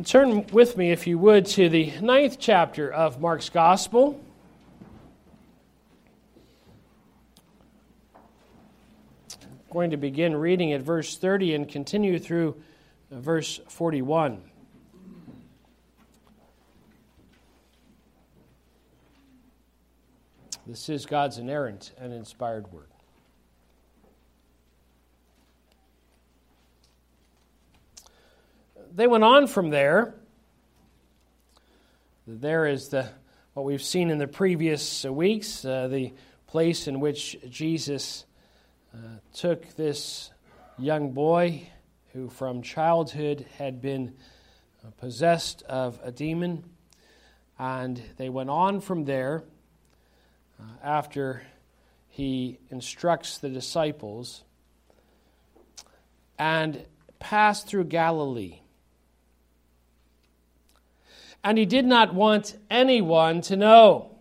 Turn with me, if you would, to the 9th chapter of Mark's Gospel. I'm going to begin reading at verse 30 and continue through verse 41. This is God's inerrant and inspired word. They went on from there. There is what we've seen in the previous weeks, the place in which Jesus took this young boy who from childhood had been possessed of a demon. And they went on from there after he instructs the disciples and passed through Galilee. And he did not want anyone to know.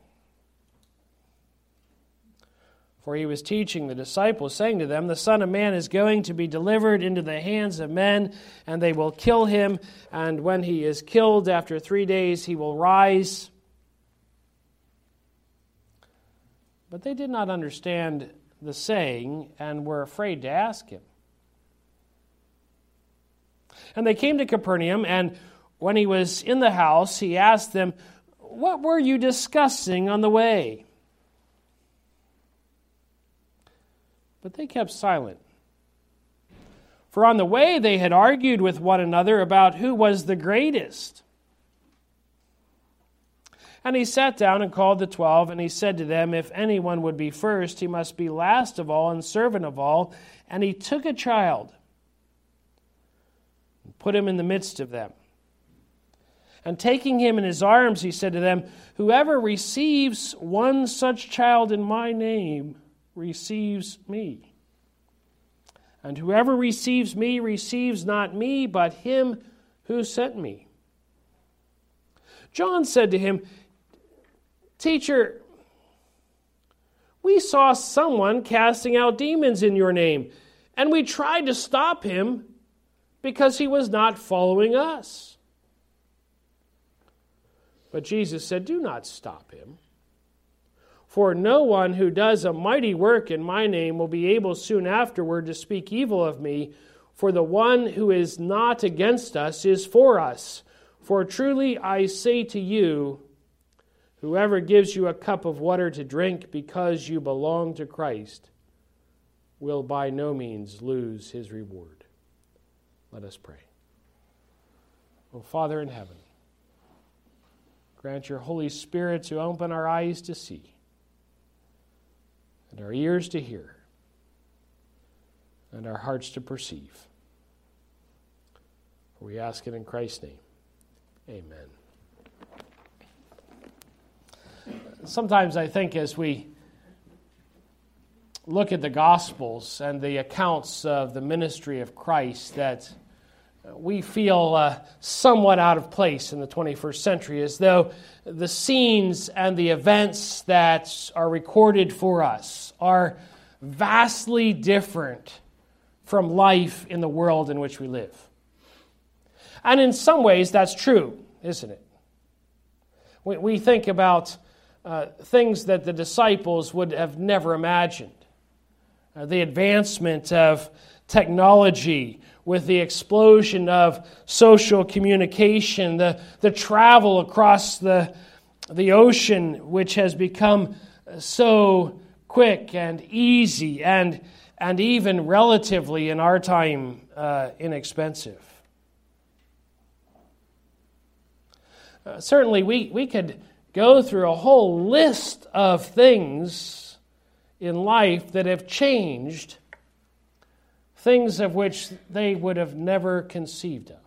For he was teaching the disciples, saying to them, "The Son of Man is going to be delivered into the hands of men, and they will kill him. And when he is killed, after 3 days he will rise." But they did not understand the saying and were afraid to ask him. And they came to Capernaum, and when he was in the house, he asked them, "What were you discussing on the way?" But they kept silent. For on the way they had argued with one another about who was the greatest. And he sat down and called the 12, and he said to them, "If anyone would be first, he must be last of all and servant of all." And he took a child and put him in the midst of them. And taking him in his arms, he said to them, "Whoever receives one such child in my name receives me. And whoever receives me receives not me, but him who sent me." John said to him, "Teacher, we saw someone casting out demons in your name, and we tried to stop him because he was not following us." But Jesus said, "Do not stop him. For no one who does a mighty work in my name will be able soon afterward to speak evil of me. For the one who is not against us is for us. For truly I say to you, whoever gives you a cup of water to drink because you belong to Christ will by no means lose his reward." Let us pray. O Father in heaven, grant your Holy Spirit to open our eyes to see and our ears to hear and our hearts to perceive. For we ask it in Christ's name. Amen. Sometimes I think as we look at the Gospels and the accounts of the ministry of Christ that we feel somewhat out of place in the 21st century, as though the scenes and the events that are recorded for us are vastly different from life in the world in which we live. And in some ways that's true, isn't it? We think about things that the disciples would have never imagined. The advancement of technology with the explosion of social communication, the travel across the ocean, which has become so quick and easy and even relatively in our time inexpensive. Certainly we could go through a whole list of things in life that have changed, things of which they would have never conceived of.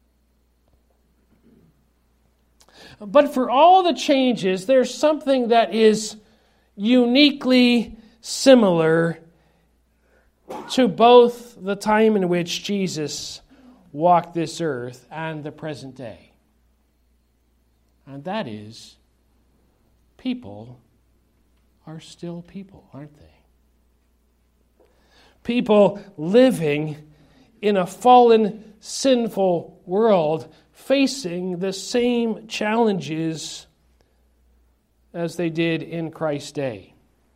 But for all the changes, there's something that is uniquely similar to both the time in which Jesus walked this earth and the present day. And that is, people are still people, aren't they? People living in a fallen sinful world facing the same challenges as they did in Christ's day.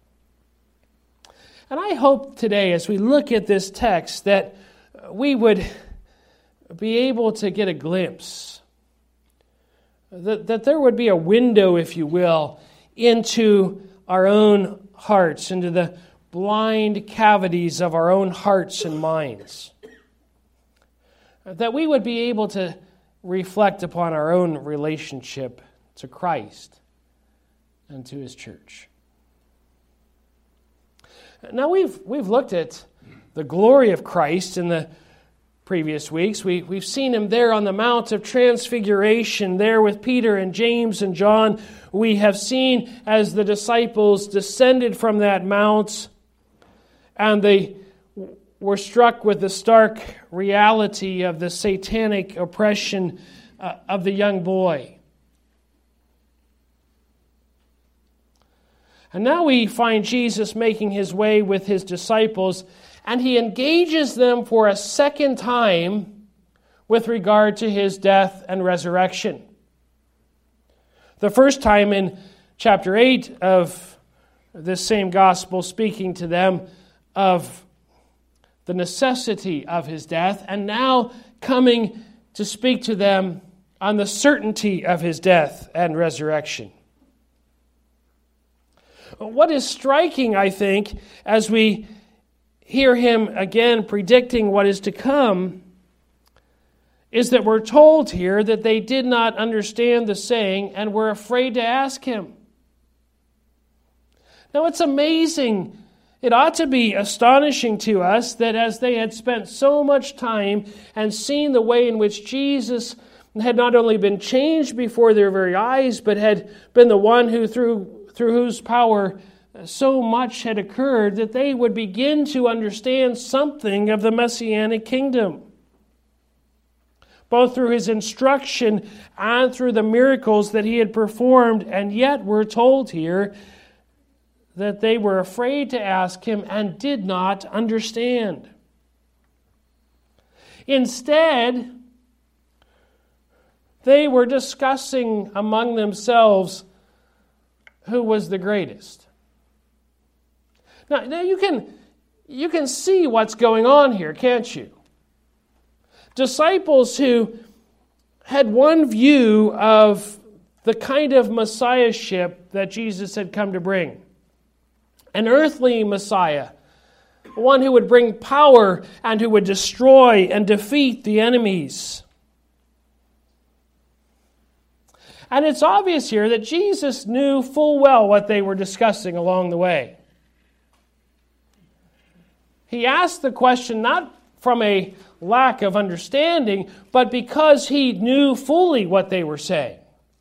And I hope today, as we look at this text, that we would be able to get a glimpse, that there would be a window, if you will, into our own hearts, into the blind cavities of our own hearts and minds. That we would be able to reflect upon our own relationship to Christ and to His church. Now we've looked at the glory of Christ in the previous weeks. We've seen Him there on the Mount of Transfiguration, there with Peter and James and John. We have seen as the disciples descended from that mount and they were struck with the stark reality of the satanic oppression of the young boy. And now we find Jesus making His way with His disciples, and He engages them for a second time with regard to His death and resurrection. The first time in chapter 8 of this same gospel, speaking to them of the necessity of His death, and now coming to speak to them on the certainty of His death and resurrection. What is striking, I think, as we hear Him again predicting what is to come, is that we're told here that they did not understand the saying and were afraid to ask Him. Now it's amazing. It ought to be astonishing to us that as they had spent so much time and seen the way in which Jesus had not only been changed before their very eyes, but had been the one who through whose power so much had occurred, that they would begin to understand something of the Messianic kingdom, both through His instruction and through the miracles that He had performed. And yet we're told here that they were afraid to ask Him and did not understand. Instead, they were discussing among themselves who was the greatest. Now you can see what's going on here, can't you? Disciples who had one view of the kind of messiahship that Jesus had come to bring. An earthly Messiah, one who would bring power and who would destroy and defeat the enemies. And it's obvious here that Jesus knew full well what they were discussing along the way. He asked the question not from a lack of understanding, but because He knew fully what they were saying.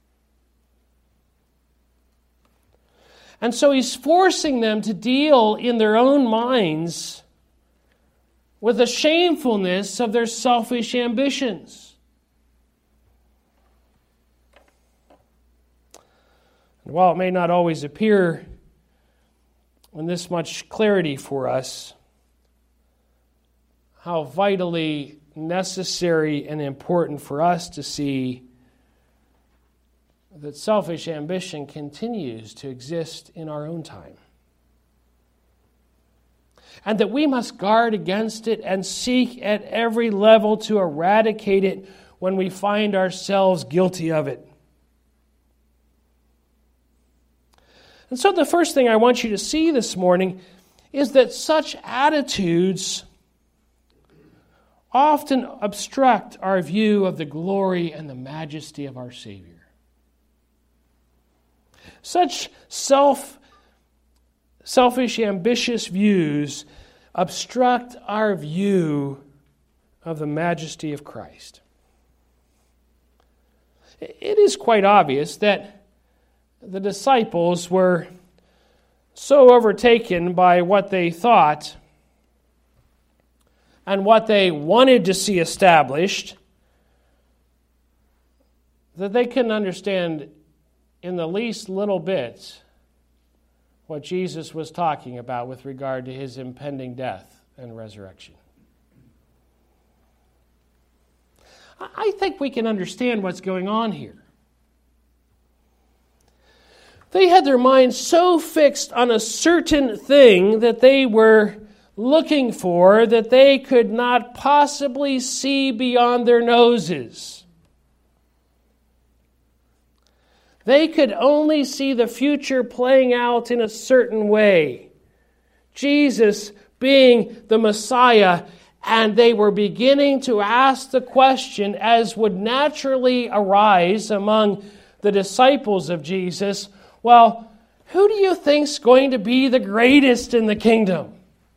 And so He's forcing them to deal in their own minds with the shamefulness of their selfish ambitions. And while it may not always appear in this much clarity for us, how vitally necessary and important for us to see that selfish ambition continues to exist in our own time. And that we must guard against it and seek at every level to eradicate it when we find ourselves guilty of it. And so the first thing I want you to see this morning is that such attitudes often obstruct our view of the glory and the majesty of our Savior. Such selfish, ambitious views obstruct our view of the majesty of Christ. It is quite obvious that the disciples were so overtaken by what they thought and what they wanted to see established that they couldn't understand in the least little bit what Jesus was talking about with regard to His impending death and resurrection. I think we can understand what's going on here. They had their minds so fixed on a certain thing that they were looking for that they could not possibly see beyond their noses. They could only see the future playing out in a certain way. Jesus being the Messiah, and they were beginning to ask the question, as would naturally arise among the disciples of Jesus, well, who do you think's going to be the greatest in the kingdom?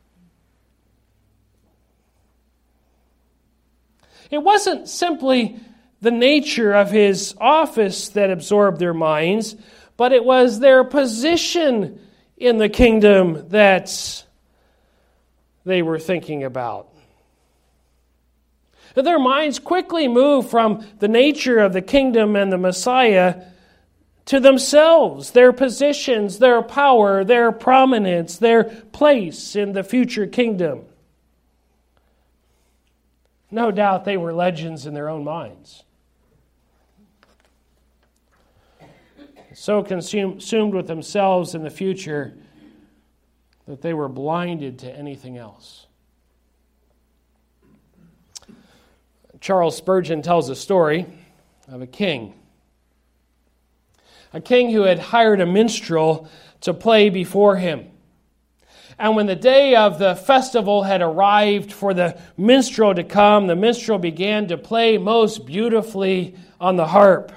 It wasn't simply the nature of his office that absorbed their minds, but it was their position in the kingdom that they were thinking about. Their minds quickly moved from the nature of the kingdom and the Messiah to themselves, their positions, their power, their prominence, their place in the future kingdom. No doubt they were legends in their own minds. So consumed with themselves in the future that they were blinded to anything else. Charles Spurgeon tells a story of a king who had hired a minstrel to play before him. And when the day of the festival had arrived for the minstrel to come, the minstrel began to play most beautifully on the harp.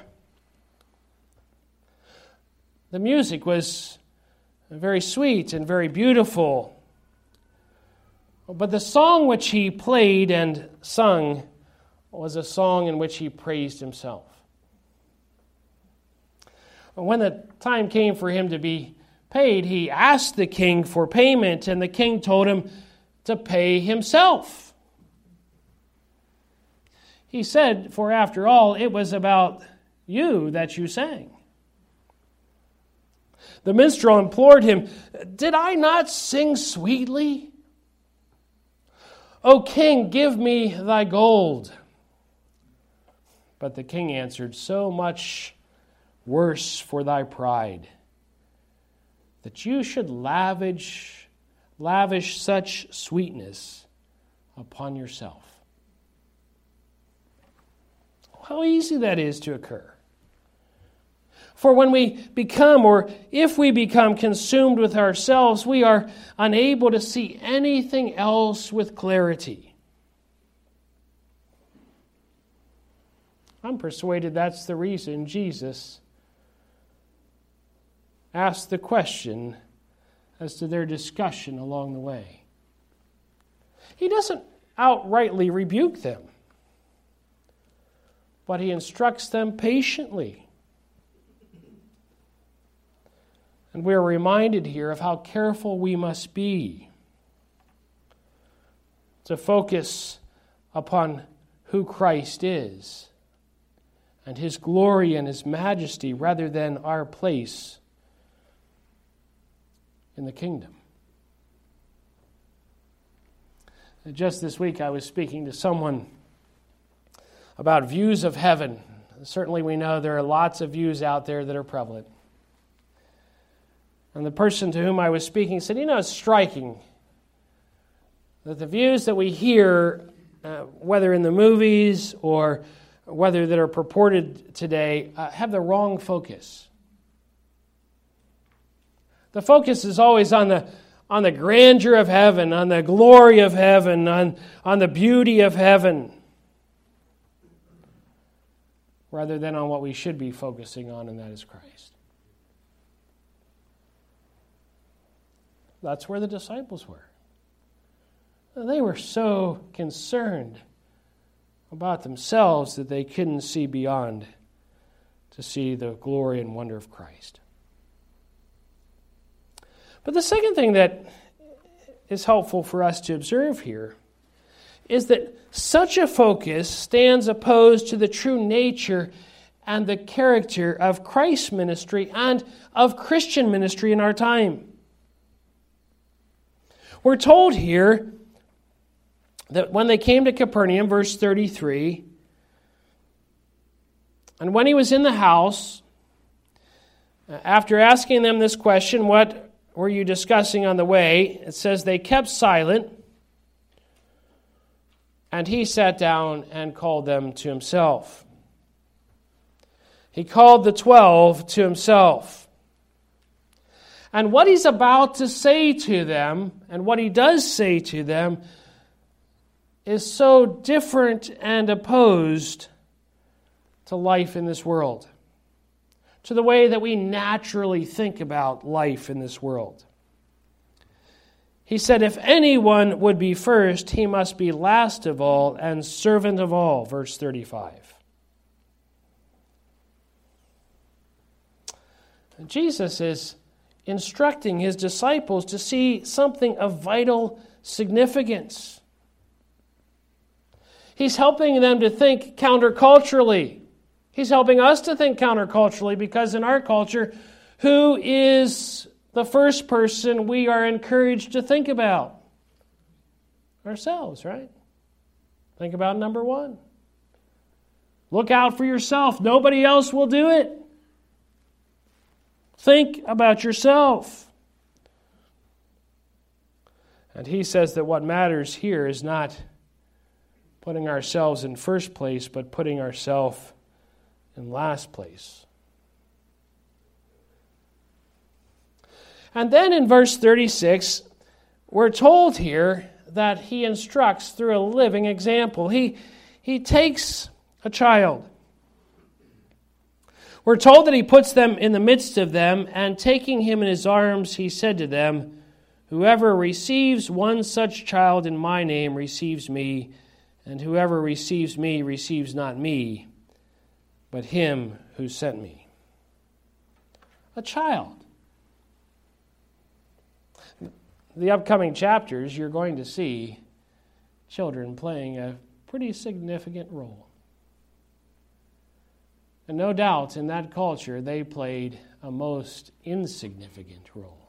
The music was very sweet and very beautiful. But the song which he played and sung was a song in which he praised himself. When the time came for him to be paid, he asked the king for payment, and the king told him to pay himself. He said, for after all, it was about you that you sang. The minstrel implored him, did I not sing sweetly? O king, give me thy gold. But the king answered, so much worse for thy pride, that you should lavish such sweetness upon yourself. How easy that is to occur. For when we become, or if we become consumed with ourselves, we are unable to see anything else with clarity. I'm persuaded that's the reason Jesus asked the question as to their discussion along the way. He doesn't outrightly rebuke them, but he instructs them patiently. And we are reminded here of how careful we must be to focus upon who Christ is and his glory and his majesty rather than our place in the kingdom. Just this week I was speaking to someone about views of heaven. Certainly we know there are lots of views out there that are prevalent. And the person to whom I was speaking said, it's striking that the views that we hear, whether in the movies or whether that are purported today, have the wrong focus. The focus is always on the grandeur of heaven, on the glory of heaven, on the beauty of heaven, rather than on what we should be focusing on, and that is Christ. That's where the disciples were. They were so concerned about themselves that they couldn't see beyond to see the glory and wonder of Christ. But the second thing that is helpful for us to observe here is that such a focus stands opposed to the true nature and the character of Christ's ministry and of Christian ministry in our time. We're told here that when they came to Capernaum, verse 33, And when he was in the house, after asking them this question, what were you discussing on the way? It says they kept silent, and he sat down and called them to himself. He called the 12 to himself. And what he's about to say to them, and what he does say to them, is so different and opposed to life in this world, to the way that we naturally think about life in this world. He said, if anyone would be first, he must be last of all and servant of all, verse 35. And Jesus is instructing his disciples to see something of vital significance. He's helping them to think counterculturally. He's helping us to think counterculturally because in our culture, who is the first person we are encouraged to think about? Ourselves, right? Think about number one. Look out for yourself. Nobody else will do it. Think about yourself. And he says that what matters here is not putting ourselves in first place, but putting ourselves in last place. And then in verse 36, we're told here that he instructs through a living example. He takes a child. We're told that he puts them in the midst of them, and taking him in his arms, he said to them, whoever receives one such child in my name receives me, and whoever receives me receives not me, but him who sent me. A child. The upcoming chapters, you're going to see children playing a pretty significant role. And no doubt, in that culture, they played a most insignificant role.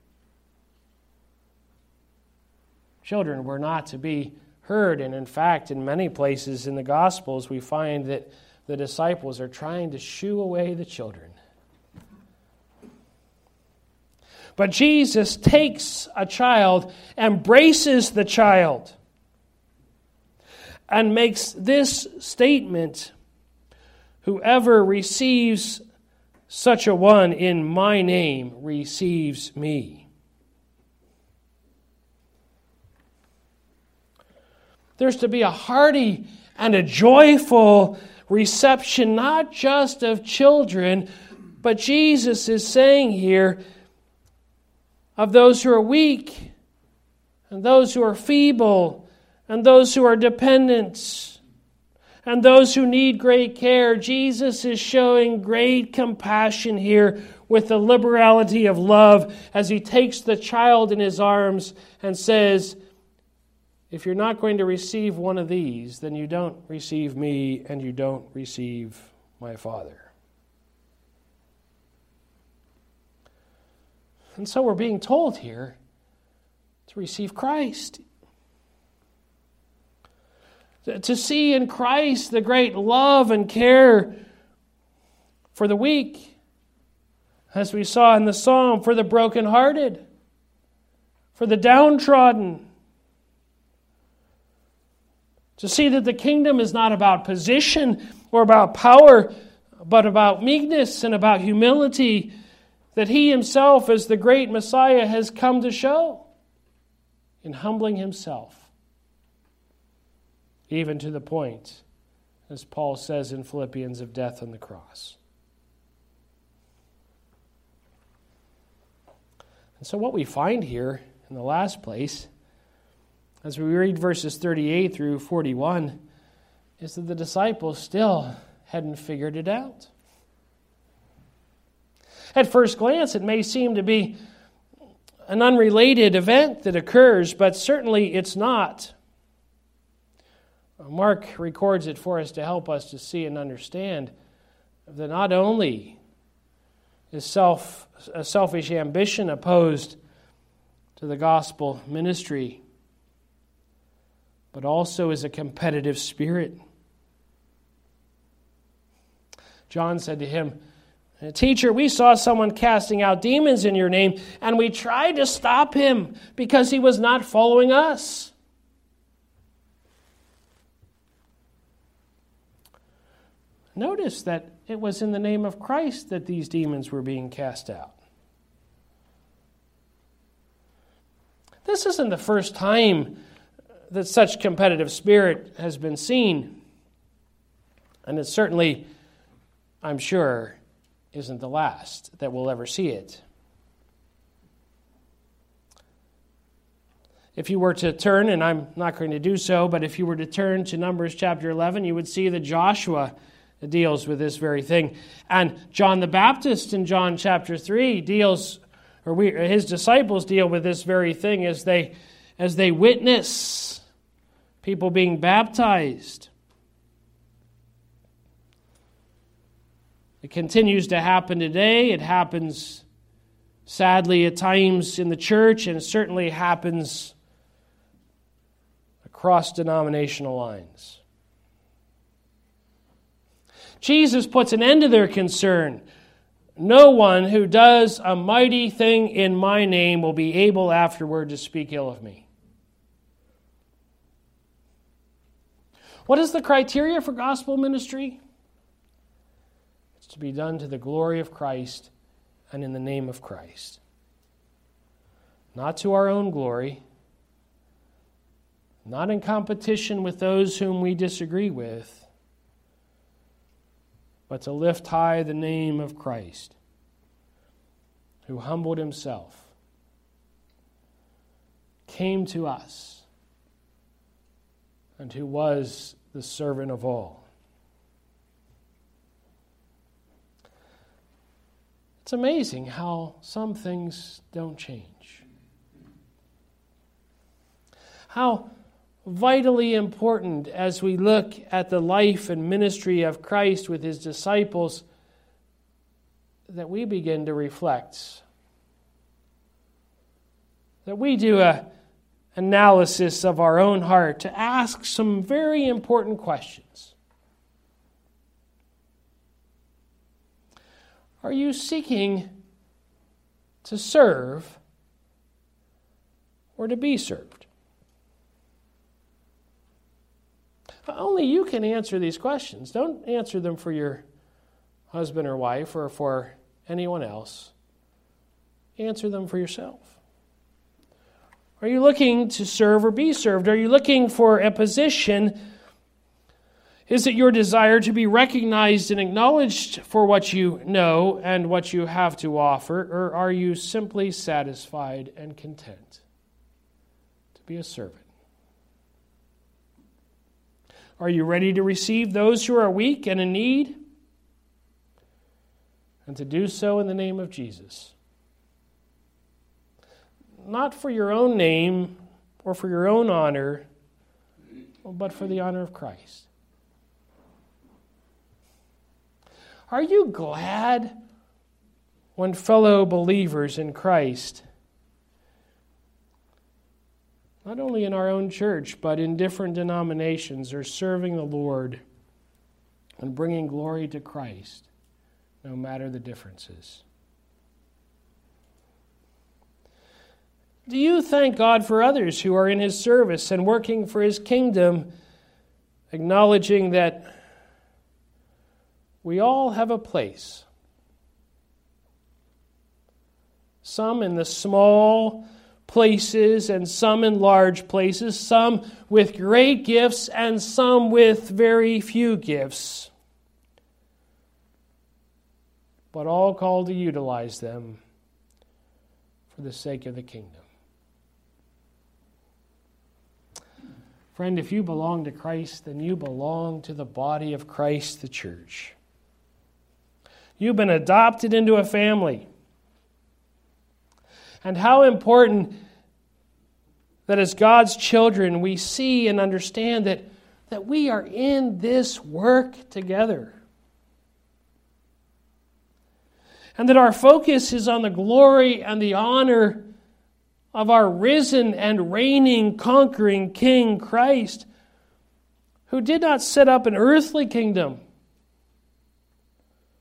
Children were not to be heard, and in fact, in many places in the Gospels, we find that the disciples are trying to shoo away the children. But Jesus takes a child, embraces the child, and makes this statement, whoever receives such a one in my name receives me. There's to be a hearty and a joyful reception, not just of children, but Jesus is saying here, of those who are weak, and those who are feeble, and those who are dependent, and those who need great care. Jesus is showing great compassion here with the liberality of love as he takes the child in his arms and says, if you're not going to receive one of these, then you don't receive me and you don't receive my Father. And so we're being told here to receive Christ. To see in Christ the great love and care for the weak, as we saw in the psalm, for the brokenhearted, for the downtrodden. To see that the kingdom is not about position or about power, but about meekness and about humility, that he himself, as the great Messiah, has come to show in humbling himself. Even to the point, as Paul says in Philippians, of death on the cross. And so what we find here in the last place, as we read verses 38 through 41, is that the disciples still hadn't figured it out. At first glance, it may seem to be an unrelated event that occurs, but certainly it's not. Mark records it for us to help us to see and understand that not only is a selfish ambition opposed to the gospel ministry, but also is a competitive spirit. John said to him, "Teacher, we saw someone casting out demons in your name, and we tried to stop him because he was not following us." Notice that it was in the name of Christ that these demons were being cast out. This isn't the first time that such competitive spirit has been seen. And it certainly, I'm sure, isn't the last that we'll ever see it. If you were to turn, and I'm not going to do so, but if you were to turn to Numbers chapter 11, you would see that Joshua deals with this very thing. And John the Baptist in John chapter 3 his disciples deal with this very thing as they witness people being baptized. It continues to happen today. It happens, sadly, at times in the church, and it certainly happens across denominational lines. Jesus puts an end to their concern. No one who does a mighty thing in my name will be able afterward to speak ill of me. What is the criteria for gospel ministry? It's to be done to the glory of Christ and in the name of Christ. Not to our own glory, not in competition with those whom we disagree with, but to lift high the name of Christ, who humbled himself, came to us, and who was the servant of all. It's amazing how some things don't change. How vitally important as we look at the life and ministry of Christ with his disciples that we begin to reflect, that we do an analysis of our own heart to ask some very important questions. Are you seeking to serve or to be served? Only you can answer these questions. Don't answer them for your husband or wife or for anyone else. Answer them for yourself. Are you looking to serve or be served? Are you looking for a position? Is it your desire to be recognized and acknowledged for what you know and what you have to offer? Or are you simply satisfied and content to be a servant? Are you ready to receive those who are weak and in need? And to do so in the name of Jesus. Not for your own name or for your own honor, but for the honor of Christ. Are you glad when fellow believers in Christ, not only in our own church, but in different denominations, are serving the Lord and bringing glory to Christ, no matter the differences? Do you thank God for others who are in his service and working for his kingdom, acknowledging that we all have a place? Some in the small places and some in large places, some with great gifts and some with very few gifts, but all called to utilize them for the sake of the kingdom. Friend, if you belong to Christ, then you belong to the body of Christ, the church. You've been adopted into a family. And how important that as God's children we see and understand that we are in this work together. And that our focus is on the glory and the honor of our risen and reigning, conquering King Christ, who did not set up an earthly kingdom,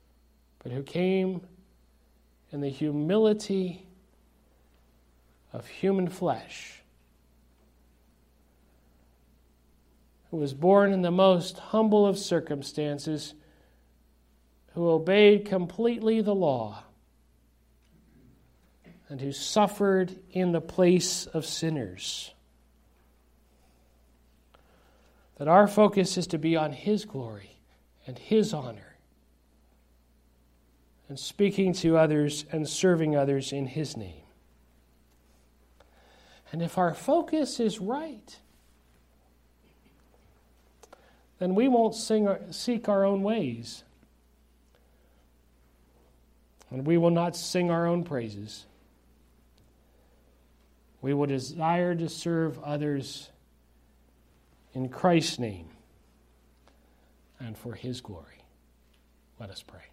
but who came in the humility of human flesh, who was born in the most humble of circumstances, who obeyed completely the law, and who suffered in the place of sinners. That our focus is to be on His glory and His honor, and speaking to others and serving others in His name. And if our focus is right, then we won't seek our own ways, and we will not sing our own praises. We will desire to serve others in Christ's name and for His glory. Let us pray.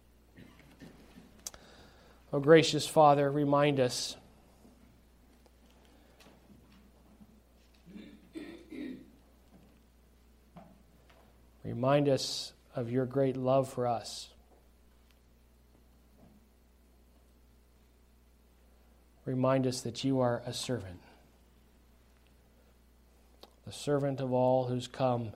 O gracious Father, remind us of your great love for us. Remind us that you are a servant, the servant of all who's come,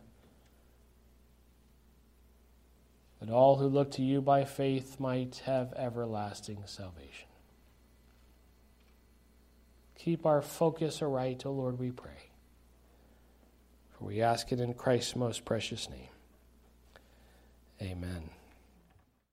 that all who look to you by faith might have everlasting salvation. Keep our focus aright, O Lord, we pray. For we ask it in Christ's most precious name. Amen.